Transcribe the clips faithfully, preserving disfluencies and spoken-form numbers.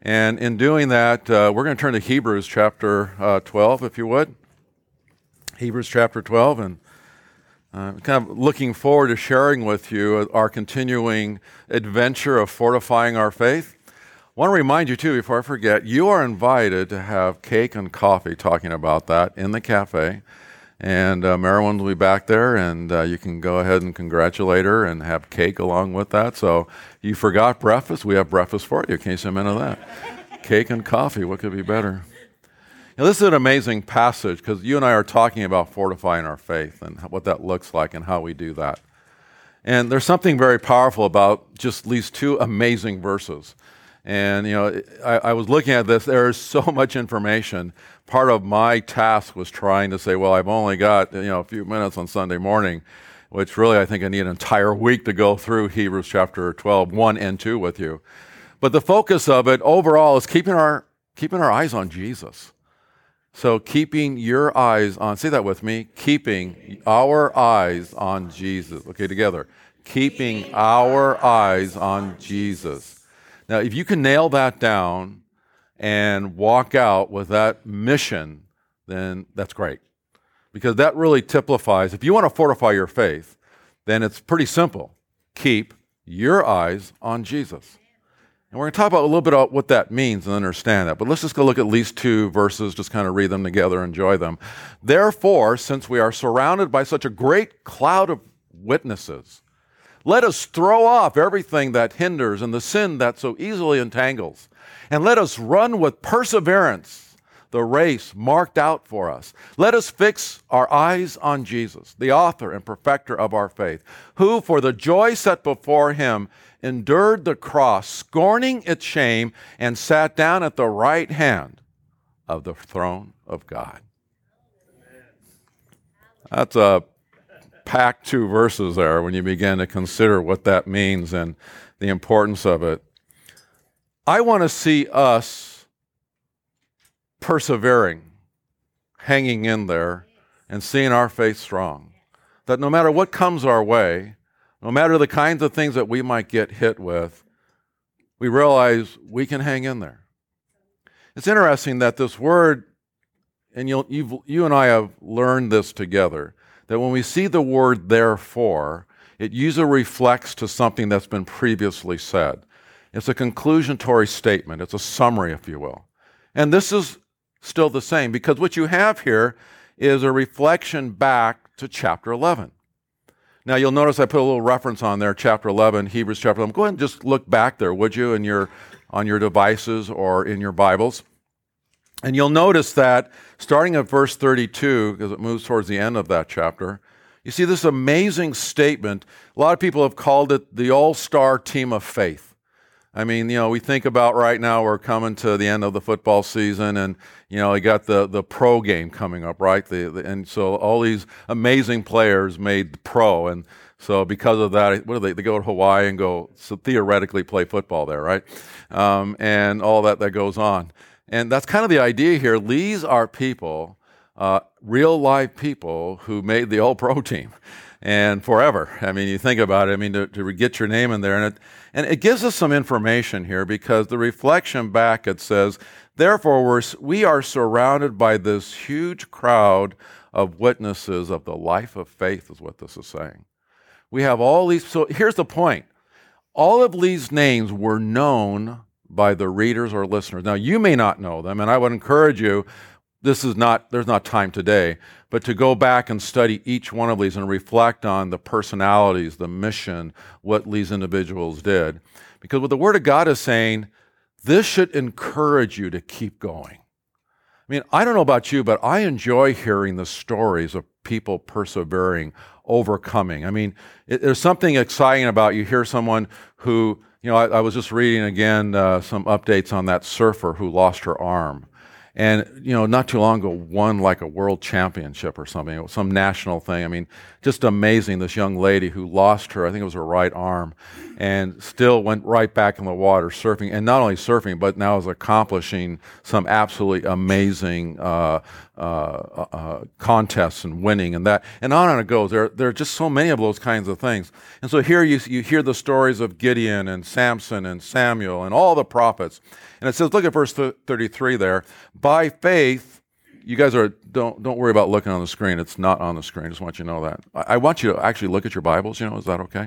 And in doing that, uh, we're going to turn to Hebrews chapter uh, twelve, if you would. Hebrews chapter twelve, and uh, kind of looking forward to sharing with you our continuing adventure of fortifying our faith. I want to remind you, too, before I forget, you are invited to have cake and coffee talking about that in the cafe. And uh, Marilyn will be back there, and uh, you can go ahead and congratulate her and have cake along with that. So you forgot breakfast, we have breakfast for you in case you're into that. Cake and coffee, what could be better? Now, this is an amazing passage because you and I are talking about fortifying our faith and what that looks like and how we do that. And there's something very powerful about just these two amazing verses. And, you know, I, I was looking at this, there is so much information. Part of my task was trying to say, well, I've only got, you know, a few minutes on Sunday morning, which really I think I need an entire week to go through Hebrews chapter twelve, one and two with you. But the focus of it overall is keeping our keeping our eyes on Jesus. So keeping your eyes on, say that with me, keeping our eyes on Jesus. Okay, together. Keeping our eyes on Jesus. Now, if you can nail that down and walk out with that mission, then that's great. Because that really typifies, if you want to fortify your faith, then it's pretty simple. Keep your eyes on Jesus. And we're going to talk about a little bit about what that means and understand that. But let's just go look at these two verses, just kind of read them together, enjoy them. Therefore, since we are surrounded by such a great cloud of witnesses, let us throw off everything that hinders and the sin that so easily entangles, and let us run with perseverance the race marked out for us. Let us fix our eyes on Jesus, the author and perfecter of our faith, who for the joy set before him endured the cross, scorning its shame, and sat down at the right hand of the throne of God. That's a packed two verses there when you begin to consider what that means and the importance of it. I want to see us persevering, hanging in there, and seeing our faith strong. That no matter what comes our way, no matter the kinds of things that we might get hit with, we realize we can hang in there. It's interesting that this word, and you'll, you've, you and I have learned this together, that when we see the word therefore, it usually reflects to something that's been previously said. It's a conclusionary statement. It's a summary, if you will. And this is still the same, because what you have here is a reflection back to chapter eleven. Now, you'll notice I put a little reference on there, chapter eleven, Hebrews chapter eleven. Go ahead and just look back there, would you, in your, on your devices or in your Bibles. And you'll notice that starting at verse thirty-two, because it moves towards the end of that chapter, you see this amazing statement. A lot of people have called it the all-star team of faith. I mean, you know, we think about right now we're coming to the end of the football season, and, you know, we got the, the pro game coming up, right? The, the, and so all these amazing players made pro, and so because of that, what do they, they go to Hawaii and go, so theoretically play football there, right? Um, and all that that goes on. And that's kind of the idea here. These are people, uh, real live people who made the all-pro team, and forever. I mean, you think about it. I mean, to, to get your name in there, and it and it gives us some information here, because the reflection back, it says, therefore we're, we are surrounded by this huge crowd of witnesses of the life of faith, is what this is saying. We have all these. So here's the point: all of these names were known by the readers or listeners. Now, you may not know them, and I would encourage you, this is not, there's not time today, but to go back and study each one of these and reflect on the personalities, the mission, what these individuals did. Because what the Word of God is saying, this should encourage you to keep going. I mean, I don't know about you, but I enjoy hearing the stories of people persevering, overcoming. I mean, it, there's something exciting about you hear someone who, you know, I, I was just reading again uh, some updates on that surfer who lost her arm. And, you know, not too long ago, won like a world championship or something, it was some national thing. I mean, just amazing, this young lady who lost her, I think it was her right arm. and still went right back in the water surfing, and not only surfing, but now is accomplishing some absolutely amazing uh, uh, uh, contests and winning and that, and on and it goes. There, there are just so many of those kinds of things. And so here you, you hear the stories of Gideon and Samson and Samuel and all the prophets. And it says, look at verse thirty-three there. By faith, you guys are, don't don't worry about looking on the screen. It's not on the screen. I just want you to know that. I, I want you to actually look at your Bibles. You know, is that okay?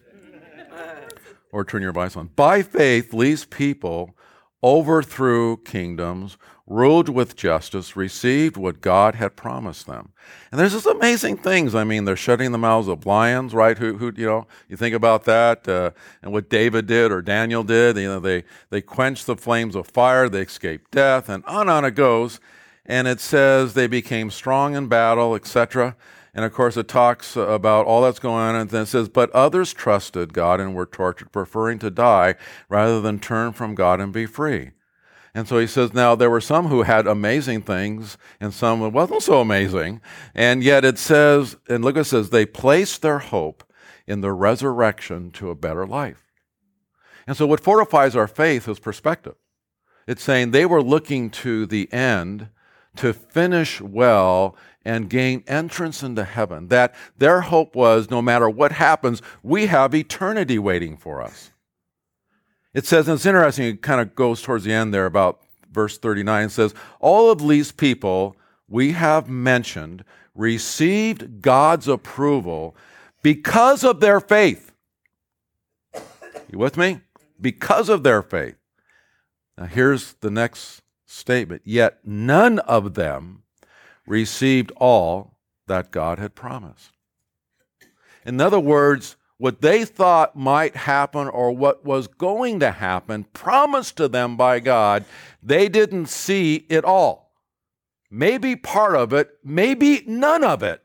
Or turn your Bibles on. By faith, these people overthrew kingdoms, ruled with justice, received what God had promised them. And there's just amazing things. I mean, they're shutting the mouths of lions, right? Who, who you know, you think about that, uh, and what David did or Daniel did. You know, they they quenched the flames of fire, they escaped death, and on and on it goes. And it says they became strong in battle, et cetera. And of course, it talks about all that's going on, and then it says, but others trusted God and were tortured, preferring to die rather than turn from God and be free. And so he says, now there were some who had amazing things, and some who wasn't so amazing. And yet it says, and look what it says, they placed their hope in the resurrection to a better life. And so what fortifies our faith is perspective. It's saying they were looking to the end to finish well and gain entrance into heaven. That their hope was, no matter what happens, we have eternity waiting for us. It says, and it's interesting, it kind of goes towards the end there about verse thirty-nine, it says, all of these people we have mentioned received God's approval because of their faith. You with me? Because of their faith. Now here's the next statement. Yet none of them received all that God had promised. In other words, what they thought might happen or what was going to happen, promised to them by God, they didn't see it all. Maybe part of it, maybe none of it.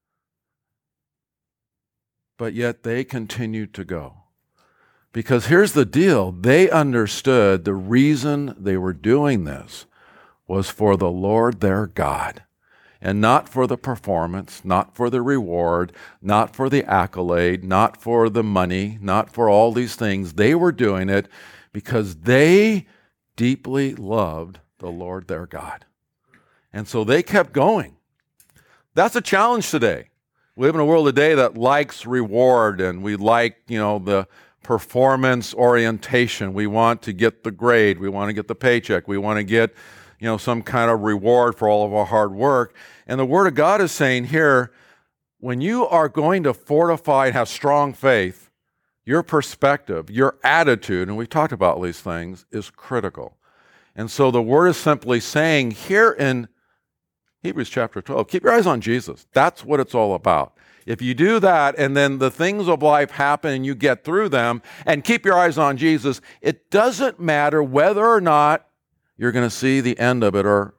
But yet they continued to go. Because here's the deal, they understood the reason they were doing this was for the Lord their God. And not for the performance, not for the reward, not for the accolade, not for the money, not for all these things. They were doing it because they deeply loved the Lord their God. And so they kept going. That's a challenge today. We live in a world today that likes reward, and we like, you know, the performance orientation. We want to get the grade. We want to get the paycheck. We want to get, you know, some kind of reward for all of our hard work. And the Word of God is saying here, when you are going to fortify and have strong faith, your perspective, your attitude, and we've talked about these things, is critical. And so the Word is simply saying here in Hebrews chapter twelve, keep your eyes on Jesus. That's what it's all about. If you do that, and then the things of life happen and you get through them, and keep your eyes on Jesus, it doesn't matter whether or not you're going to see the end of it or,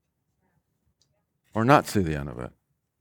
or not see the end of it.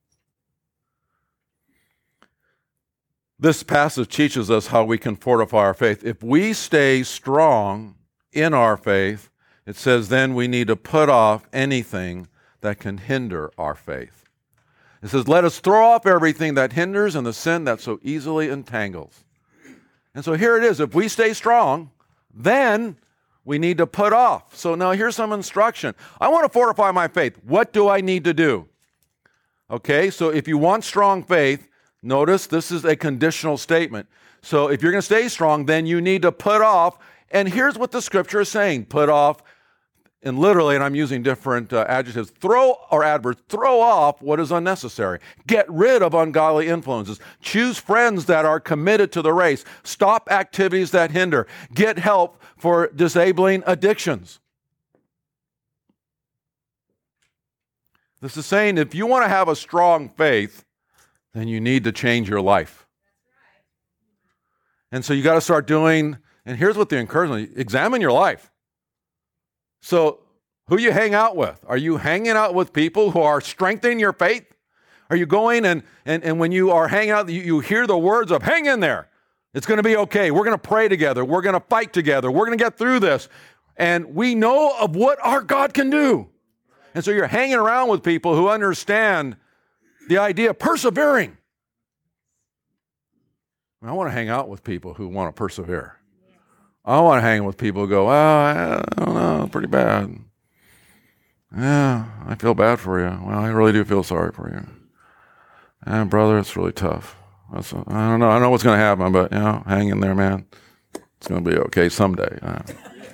This passage teaches us how we can fortify our faith. If we stay strong in our faith, it says then we need to put off anything that can hinder our faith. It says, let us throw off everything that hinders and the sin that so easily entangles. And so here it is. If we stay strong, then we need to put off. So now here's some instruction. I want to fortify my faith. What do I need to do? Okay, so if you want strong faith, notice this is a conditional statement. So if you're going to stay strong, then you need to put off. And here's what the scripture is saying. Put off, and literally, and I'm using different uh, adjectives, throw or adverbs, throw off what is unnecessary. Get rid of ungodly influences. Choose friends that are committed to the race. Stop activities that hinder. Get help for disabling addictions. This is saying if you want to have a strong faith, then you need to change your life. And so you got to start doing, and here's what the encouragement, examine your life. So who you hang out with? Are you hanging out with people who are strengthening your faith? Are you going and, and, and when you are hanging out, you, you hear the words of hang in there. It's going to be okay. We're going to pray together. We're going to fight together. We're going to get through this. And we know of what our God can do. And so you're hanging around with people who understand the idea of persevering. I want to hang out with people who want to persevere. I want to hang with people who go, well, I don't know, pretty bad. Yeah, I feel bad for you. Well, I really do feel sorry for you. And brother, it's really tough. That's, I don't know. I don't know what's going to happen, but, you know, hang in there, man. It's going to be okay someday. Uh,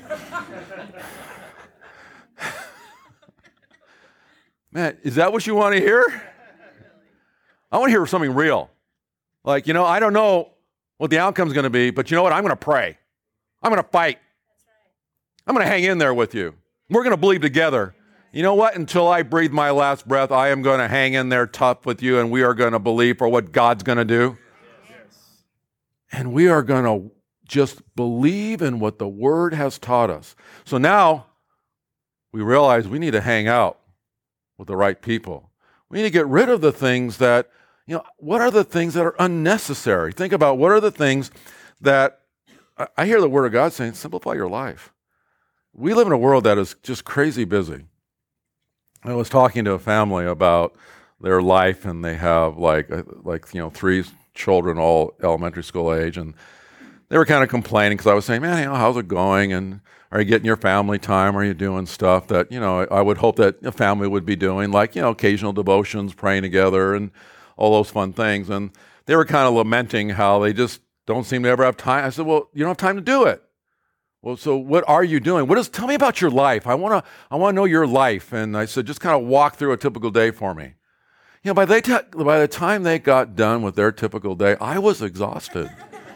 man, is that what you want to hear? I want to hear something real. Like, you know, I don't know what the outcome's going to be, but you know what? I'm going to pray. I'm going to fight. I'm going to hang in there with you. We're going to believe together. You know what? Until I breathe my last breath, I am going to hang in there tough with you, and we are going to believe for what God's going to do. Yes. And we are going to just believe in what the Word has taught us. So now we realize we need to hang out with the right people. We need to get rid of the things that, you know, what are the things that are unnecessary? Think about what are the things that, I hear the Word of God saying, simplify your life. We live in a world that is just crazy busy. I was talking to a family about their life, and they have like, like you know, three children, all elementary school age, and they were kind of complaining because I was saying, man, you know, how's it going? And are you getting your family time? Are you doing stuff that, you know, I would hope that a family would be doing, like, you know, occasional devotions, praying together, and all those fun things. And they were kind of lamenting how they just don't seem to ever have time. I said, well, you don't have time to do it. Well, so what are you doing? What is, tell me about your life. I want to I want to know your life. And I said, just kind of walk through a typical day for me. You know, by, they t- by the time they got done with their typical day, I was exhausted.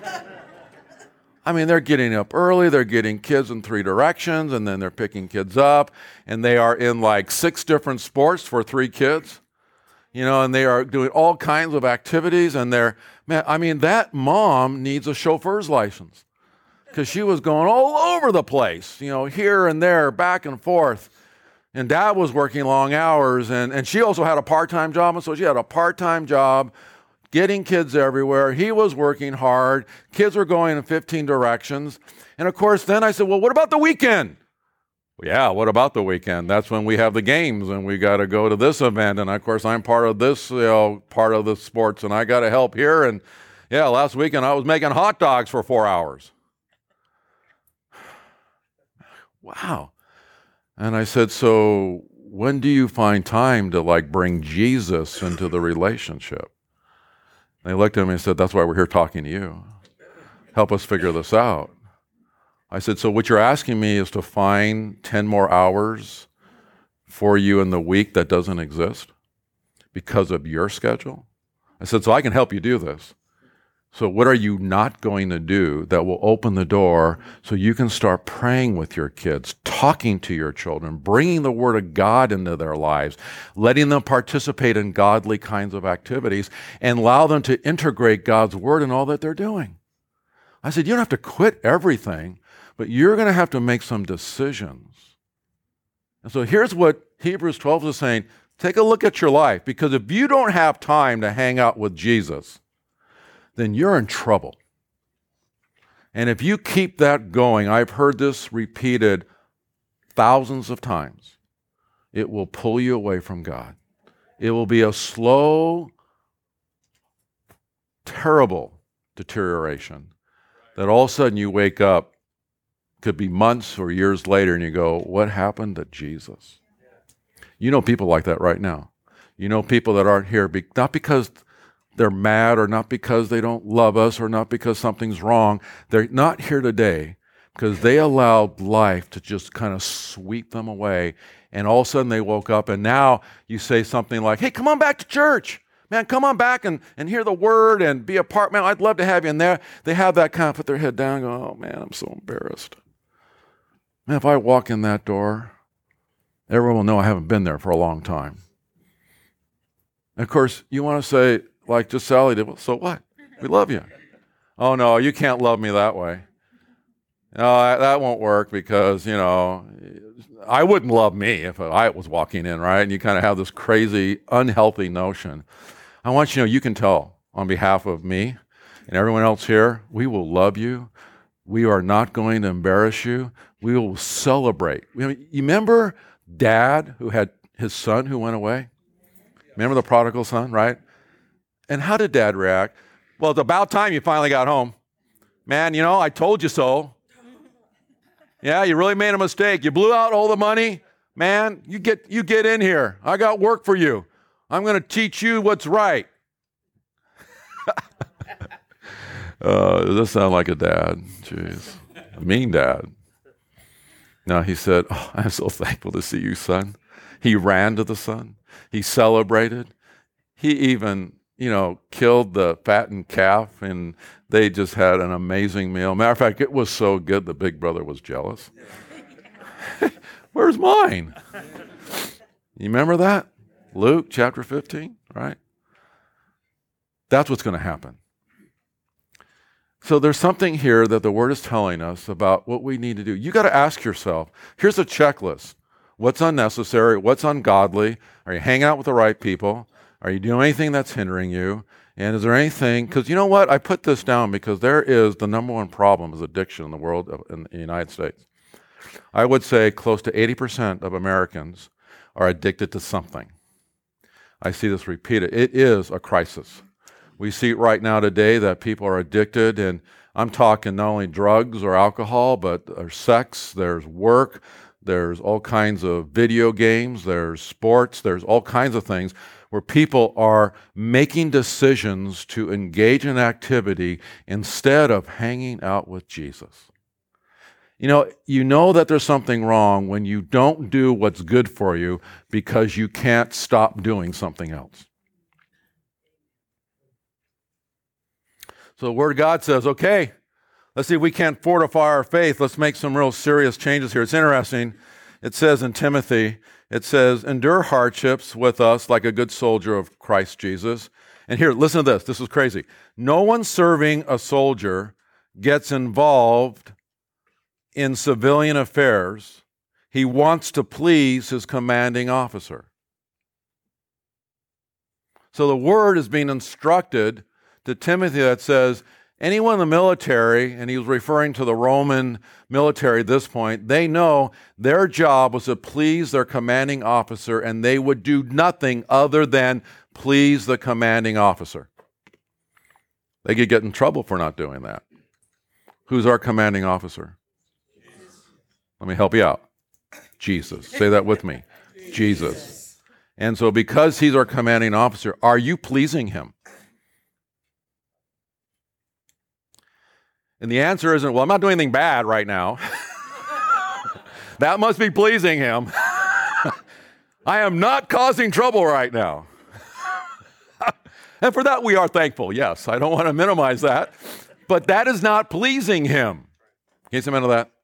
I mean, they're getting up early, they're getting kids in three directions, and then they're picking kids up, and they are in like six different sports for three kids. You know, and they are doing all kinds of activities, and they're, man, I mean, that mom needs a chauffeur's license because she was going all over the place, you know, here and there, back and forth. And dad was working long hours, and, and she also had a part-time job, and so she had a part-time job getting kids everywhere. He was working hard. Kids were going in fifteen directions. And of course, then I said, well, what about the weekend? Yeah, what about the weekend? That's when we have the games, and we got to go to this event. And of course, I'm part of this, you know, part of the sports, and I got to help here. And yeah, last weekend I was making hot dogs for four hours. Wow. And I said, so when do you find time to like bring Jesus into the relationship? And they looked at me and said, that's why we're here talking to you. Help us figure this out. I said, so what you're asking me is to find ten more hours for you in the week that doesn't exist because of your schedule? I said, so I can help you do this. So what are you not going to do that will open the door so you can start praying with your kids, talking to your children, bringing the Word of God into their lives, letting them participate in godly kinds of activities, and allow them to integrate God's Word in all that they're doing? I said, you don't have to quit everything, but you're going to have to make some decisions. And so here's what Hebrews twelve is saying. Take a look at your life, because if you don't have time to hang out with Jesus, then you're in trouble. And if you keep that going, I've heard this repeated thousands of times, it will pull you away from God. It will be a slow, terrible deterioration that all of a sudden you wake up, could be months or years later, and you go, what happened to Jesus? You know people like that right now. You know people that aren't here, be- not because they're mad, or not because they don't love us, or not because something's wrong. They're not here today because they allowed life to just kind of sweep them away. And all of a sudden they woke up, and now you say something like, hey, come on back to church. Man, come on back and, and hear the Word and be a part. Man, I'd love to have you in there. They have that kind of put their head down and go, oh man, I'm so embarrassed. Man, if I walk in that door, everyone will know I haven't been there for a long time. And of course, you want to say, like just Sally did, well, so what? We love you. Oh, no, you can't love me that way. No, that, that won't work because, you know, I wouldn't love me if I was walking in, right? And you kind of have this crazy, unhealthy notion. I want you to know you can tell on behalf of me and everyone else here, we will love you. We are not going to embarrass you. We will celebrate. You remember Dad who had his son who went away? Remember the prodigal son, right? And how did Dad react? Well, it's about time you finally got home. Man, you know, I told you so. Yeah, you really made a mistake. You blew out all the money. Man, you get you get in here. I got work for you. I'm going to teach you what's right. uh, does this sound like a dad? Jeez. A mean dad. No, he said, oh, I'm so thankful to see you, son. He ran to the son. He celebrated. He even, you know, killed the fattened calf, and they just had an amazing meal. Matter of fact, it was so good the big brother was jealous. Where's mine? You remember that? Luke chapter fifteen, right? That's what's going to happen. So there's something here that the Word is telling us about what we need to do. You got to ask yourself, here's a checklist. What's unnecessary? What's ungodly? Are you hanging out with the right people? Are you doing anything that's hindering you? And is there anything, because you know what? I put this down because there is the number one problem is addiction in the world, of, in the United States. I would say close to eighty percent of Americans are addicted to something. I see this repeated. It is a crisis. We see it right now today that people are addicted, and I'm talking not only drugs or alcohol, but there's sex, there's work, there's all kinds of video games, there's sports, there's all kinds of things where people are making decisions to engage in activity instead of hanging out with Jesus. You know, you know that there's something wrong when you don't do what's good for you because you can't stop doing something else. So the Word of God says, okay, let's see if we can't fortify our faith. Let's make some real serious changes here. It's interesting. It says in Timothy, it says, endure hardships with us like a good soldier of Christ Jesus. And here, listen to this. This is crazy. No one serving a soldier gets involved in civilian affairs. He wants to please his commanding officer. So the Word is being instructed to Timothy that says, anyone in the military, and he was referring to the Roman military at this point, they know their job was to please their commanding officer, and they would do nothing other than please the commanding officer. They could get in trouble for not doing that. Who's our commanding officer? Jesus. Let me help you out. Jesus. Say that with me. Jesus. Jesus. And so because he's our commanding officer, are you pleasing him? And the answer isn't, well, I'm not doing anything bad right now. That must be pleasing him. I am not causing trouble right now. And for that we are thankful, yes. I don't want to minimize that. But that is not pleasing him. Can you say amen to that?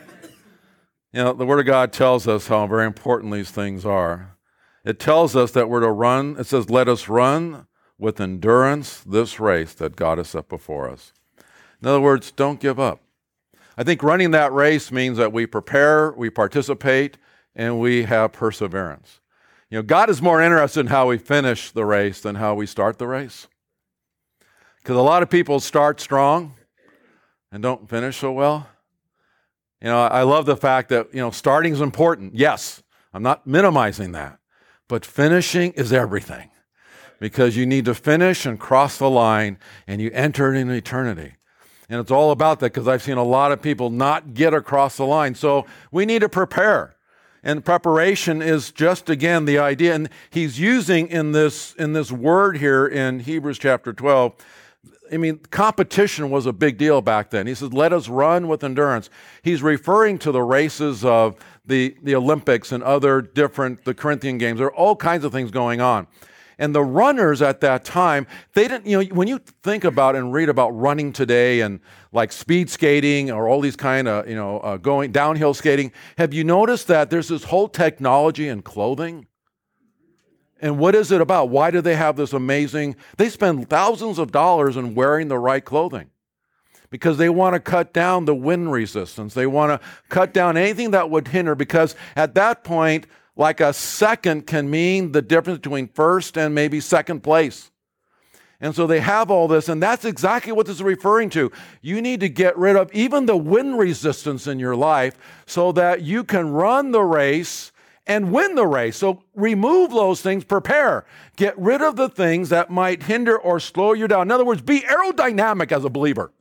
You know, the Word of God tells us how very important these things are. It tells us that we're to run, it says, let us run with endurance this race that God has set before us. In other words, don't give up. I think running that race means that we prepare, we participate, and we have perseverance. You know, God is more interested in how we finish the race than how we start the race. Because a lot of people start strong and don't finish so well. You know, I love the fact that, you know, starting is important. Yes, I'm not minimizing that. But finishing is everything. Because you need to finish and cross the line, and you enter into eternity. And it's all about that, because I've seen a lot of people not get across the line. So we need to prepare. And preparation is just, again, the idea. And he's using in this, in this word here in Hebrews chapter twelve, I mean, competition was a big deal back then. He says, let us run with endurance. He's referring to the races of the, the Olympics and other different, the Corinthian games. There are all kinds of things going on. And the runners at that time, they didn't, you know, when you think about and read about running today and like speed skating or all these kind of, you know, uh, going downhill skating, have you noticed that there's this whole technology in clothing? And what is it about? Why do they have this amazing, they spend thousands of dollars in wearing the right clothing because they want to cut down the wind resistance. They want to cut down anything that would hinder, because at that point, like a second can mean the difference between first and maybe second place. And so they have all this, and that's exactly what this is referring to. You need to get rid of even the wind resistance in your life so that you can run the race and win the race. So remove those things, prepare. Get rid of the things that might hinder or slow you down. In other words, be aerodynamic as a believer.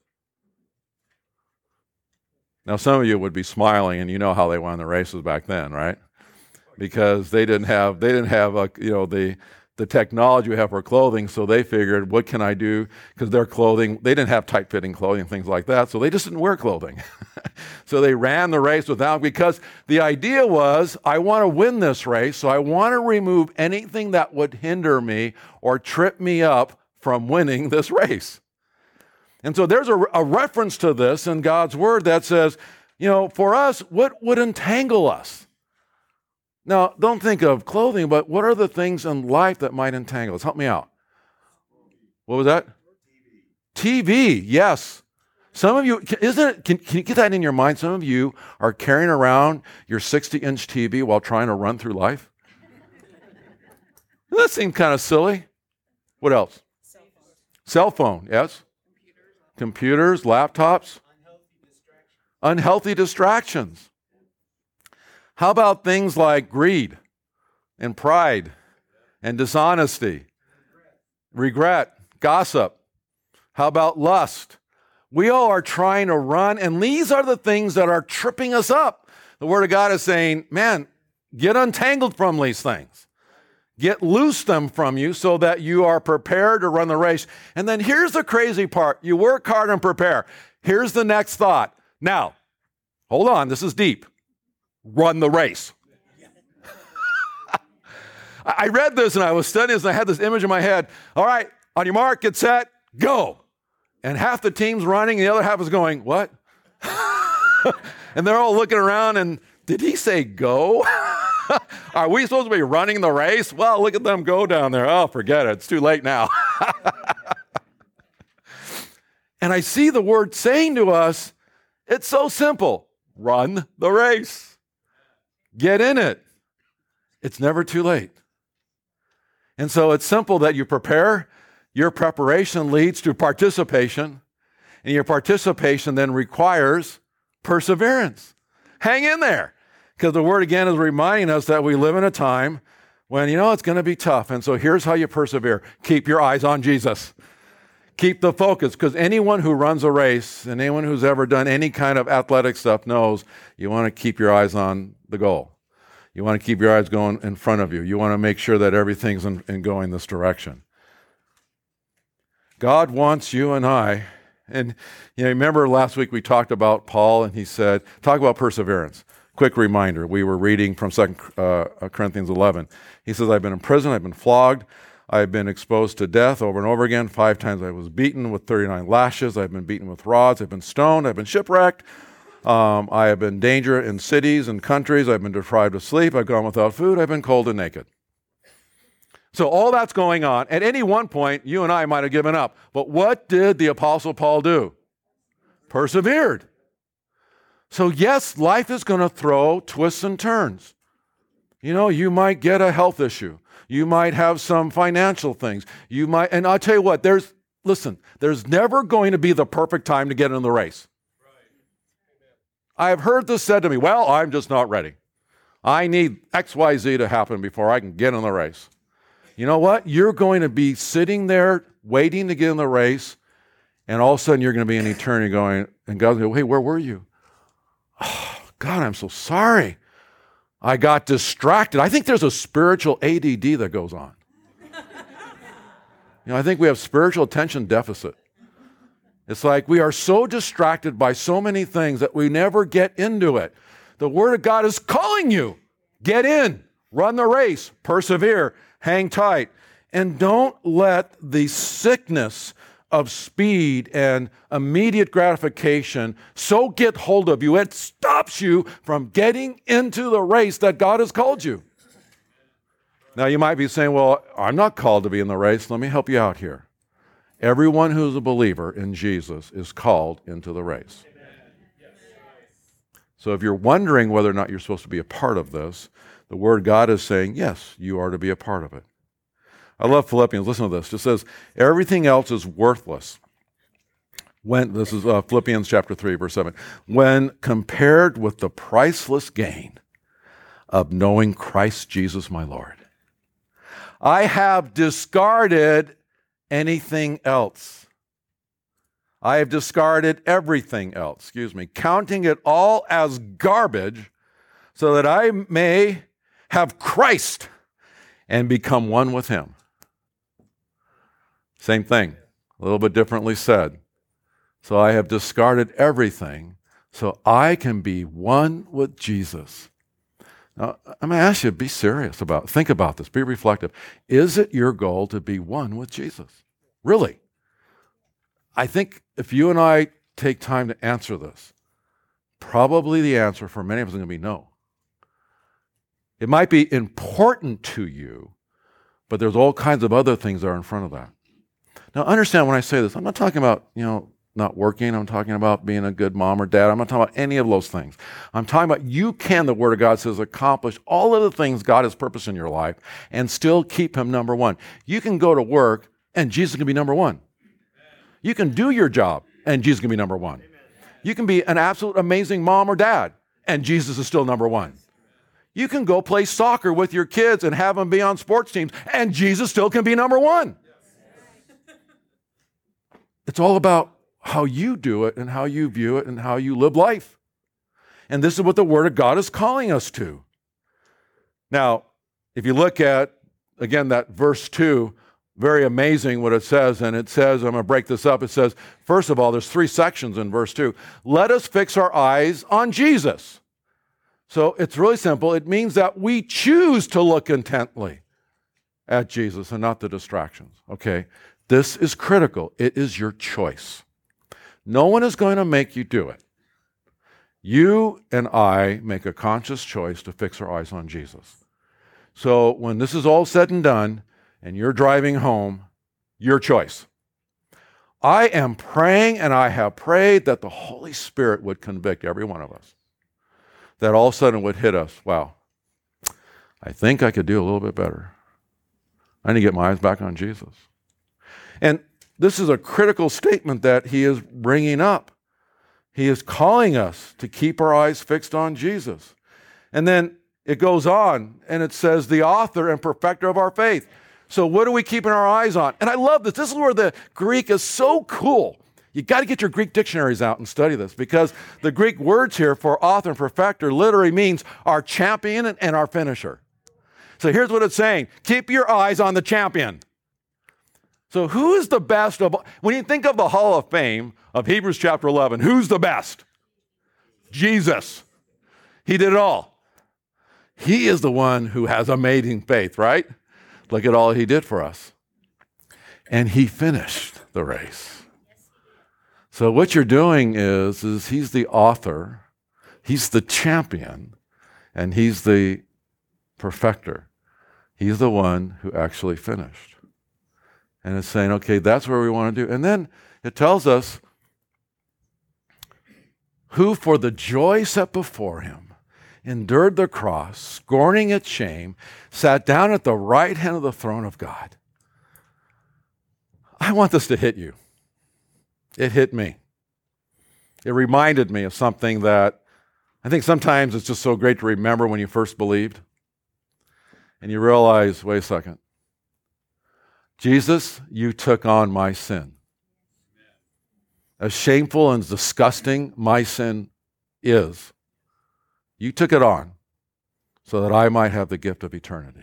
Now, some of you would be smiling, and you know how they won the races back then, right? Because they didn't have they didn't have a, you know the the technology we have for clothing, so they figured, what can I do? Because their clothing, they didn't have tight-fitting clothing, things like that, so they just didn't wear clothing. So they ran the race without, because the idea was, I want to win this race, so I want to remove anything that would hinder me or trip me up from winning this race. And so there's a, a reference to this in God's Word that says, you know, for us, what would entangle us? Now, don't think of clothing, but what are the things in life that might entangle us? Help me out. What was that? T V. T V, yes. Some of you, isn't it, can, can you get that in your mind? Some of you are carrying around your sixty-inch T V while trying to run through life. That seems kind of silly. What else? Cell phone. Cell phone, yes. Computers, laptops. Unhealthy distractions. Unhealthy distractions. How about things like greed and pride and dishonesty, regret, gossip? How about lust? We all are trying to run, and these are the things that are tripping us up. The Word of God is saying, man, get untangled from these things. Get loose them from you so that you are prepared to run the race. And then here's the crazy part. You work hard and prepare. Here's the next thought. Now, hold on, this is deep. Run the race. I read this and I was studying this and I had this image in my head. All right, on your mark, get set, go. And half the team's running and the other half is going, what? And they're all looking around and, did he say go? Are we supposed to be running the race? Well, look at them go down there. Oh, forget it. It's too late now. And I see the Word saying to us, it's so simple. Run the race. Get in it. It's never too late. And so it's simple that you prepare. Your preparation leads to participation. And your participation then requires perseverance. Hang in there. Because the Word again is reminding us that we live in a time when, you know, it's going to be tough. And so here's how you persevere. Keep your eyes on Jesus. Keep the focus. Because anyone who runs a race and anyone who's ever done any kind of athletic stuff knows you want to keep your eyes on the goal. You want to keep your eyes going in front of you. You want to make sure that everything's in, in going this direction. God wants you and I, and you know, remember last week we talked about Paul and he said, talk about perseverance. Quick reminder, we were reading from Second Corinthians eleven. He says, I've been in prison, I've been flogged, I've been exposed to death over and over again. Five times I was beaten with thirty-nine lashes, I've been beaten with rods, I've been stoned, I've been shipwrecked. Um, I have been in danger in cities and countries, I've been deprived of sleep, I've gone without food, I've been cold and naked. So all that's going on. At any one point, you and I might have given up. But what did the Apostle Paul do? Persevered. So yes, life is going to throw twists and turns. You know, you might get a health issue. You might have some financial things. You might, and I'll tell you what, there's, listen, there's never going to be the perfect time to get in the race. I have heard this said to me, well, I'm just not ready. I need X Y Z to happen before I can get in the race. You know what? You're going to be sitting there waiting to get in the race, and all of a sudden you're going to be in eternity going, and God's going to go, hey, where were you? Oh, God, I'm so sorry. I got distracted. I think there's a spiritual A D D that goes on. You know, I think we have spiritual attention deficit. It's like we are so distracted by so many things that we never get into it. The Word of God is calling you. Get in, run the race, persevere, hang tight, and don't let the sickness of speed and immediate gratification so get hold of you, it stops you from getting into the race that God has called you. Now you might be saying, well, I'm not called to be in the race. Let me help you out here. Everyone who's a believer in Jesus is called into the race. So if you're wondering whether or not you're supposed to be a part of this, the Word of God is saying, yes, you are to be a part of it. I love Philippians. Listen to this. It says, everything else is worthless. When, this is uh, Philippians chapter three, verse seven. When compared with the priceless gain of knowing Christ Jesus my Lord. I have discarded anything else. I have discarded everything else, excuse me, counting it all as garbage so that I may have Christ and become one with him. Same thing, a little bit differently said. So I have discarded everything so I can be one with Jesus. Now, I'm going to ask you to be serious about it. Think about this. Be reflective. Is it your goal to be one with Jesus? Really? I think if you and I take time to answer this, probably the answer for many of us is going to be no. It might be important to you, but there's all kinds of other things that are in front of that. Now, understand when I say this, I'm not talking about, you know, not working. I'm talking about being a good mom or dad. I'm not talking about any of those things. I'm talking about you can, the Word of God says, accomplish all of the things God has purposed in your life and still keep him number one. You can go to work and Jesus can be number one. You can do your job and Jesus can be number one. You can be an absolute amazing mom or dad and Jesus is still number one. You can go play soccer with your kids and have them be on sports teams and Jesus still can be number one. It's all about how you do it and how you view it and how you live life. And this is what the Word of God is calling us to. Now, if you look at, again, that verse two, very amazing what it says, and it says, I'm going to break this up, it says, first of all, there's three sections in verse two. Let us fix our eyes on Jesus. So it's really simple. It means that we choose to look intently at Jesus and not the distractions, okay? This is critical. It is your choice. No one is going to make you do it. You and I make a conscious choice to fix our eyes on Jesus. So when this is all said and done and you're driving home, your choice. I am praying and I have prayed that the Holy Spirit would convict every one of us. That all of a sudden would hit us, wow, I think I could do a little bit better. I need to get my eyes back on Jesus. And this is a critical statement that he is bringing up. He is calling us to keep our eyes fixed on Jesus. And then it goes on and it says, the author and perfecter of our faith. So what are we keeping our eyes on? And I love this. This is where the Greek is so cool. You got to get your Greek dictionaries out and study this because the Greek words here for author and perfecter literally means our champion and our finisher. So here's what it's saying. Keep your eyes on the champion. So who is the best of, when you think of the Hall of Fame of Hebrews chapter eleven, who's the best? Jesus. He did it all. He is the one who has amazing faith, right? Look at all he did for us. And he finished the race. So what you're doing is, is he's the author, he's the champion, and he's the perfecter. He's the one who actually finished. And it's saying, okay, that's where we want to do. And then it tells us who for the joy set before him endured the cross, scorning its shame, sat down at the right hand of the throne of God. I want this to hit you. It hit me. It reminded me of something that I think sometimes it's just so great to remember when you first believed. And you realize, wait a second. Jesus, you took on my sin. As shameful and disgusting my sin is, you took it on so that I might have the gift of eternity.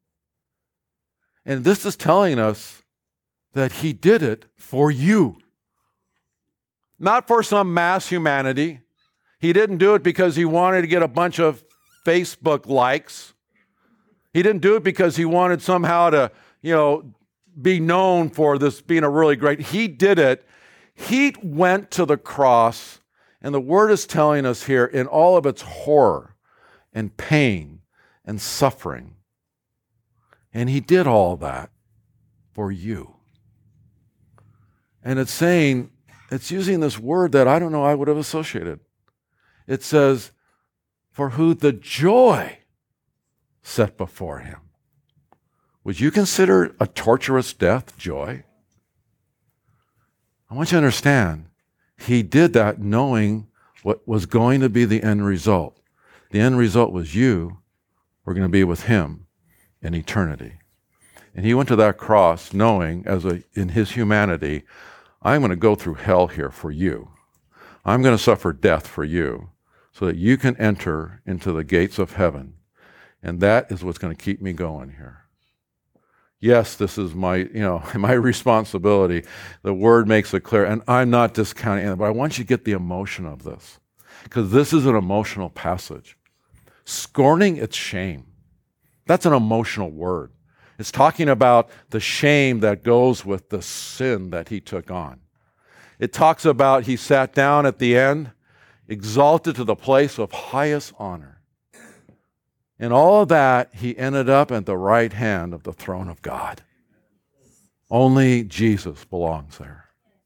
And this is telling us that he did it for you. Not for some mass humanity. He didn't do it because he wanted to get a bunch of Facebook likes. He didn't do it because he wanted somehow to, you know, be known for this being a really great. He did it. He went to the cross, and the word is telling us here in all of its horror and pain and suffering. And he did all that for you. And it's saying, it's using this word that I don't know I would have associated. It says, for who the joy set before him. Would you consider a torturous death joy? I want you to understand, he did that knowing what was going to be the end result. The end result was you We're going to be with him in eternity. And he went to that cross knowing, as a, in his humanity, I'm going to go through hell here for you. I'm going to suffer death for you so that you can enter into the gates of heaven. And that is what's going to keep me going here. Yes, this is my, you know, my responsibility. The word makes it clear, and I'm not discounting it, but I want you to get the emotion of this, because this is an emotional passage. Scorning its shame. That's an emotional word. It's talking about the shame that goes with the sin that he took on. It talks about he sat down at the end, exalted to the place of highest honor. In all of that, he ended up at the right hand of the throne of God. Only Jesus belongs there.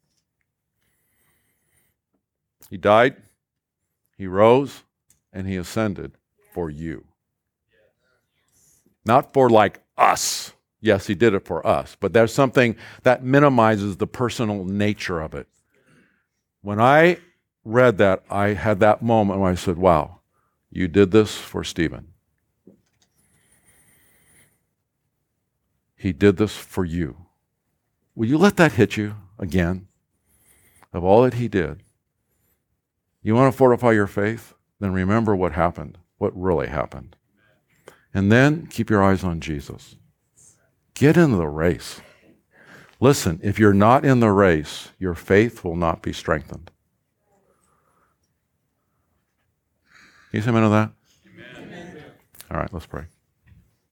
He died, he rose, and he ascended for you. Not for like us. Yes, he did it for us, but there's something that minimizes the personal nature of it. When I read that, I had that moment where I said, wow, you did this for Stephen. He did this for you. Will you let that hit you again? Of all that he did. You want to fortify your faith? Then remember what happened, what really happened. And then keep your eyes on Jesus. Get into the race. Listen, if you're not in the race, your faith will not be strengthened. Can you say amen to that? Amen. All right, let's pray.